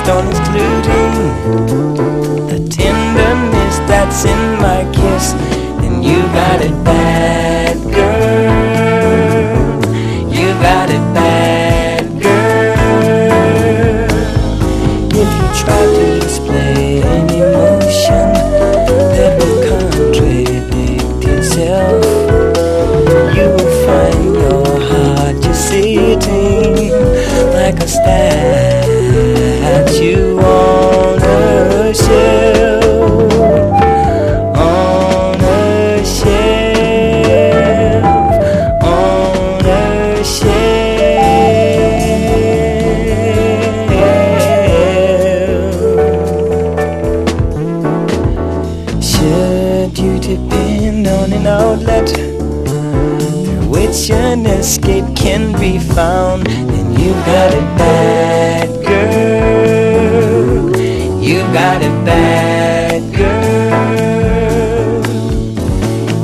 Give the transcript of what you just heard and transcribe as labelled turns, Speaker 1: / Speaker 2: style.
Speaker 1: stone, including the tenderness that's in my kiss. Then you got it bad, girl. You got it bad, girl. If you try to display an emotion that will contradict itself, you will find your heart just sitting like a statue on a shelf, on a shelf, on a shelf. Should you depend on an outlet through which an escape can be found, then you got it bad, girl. You got it bad.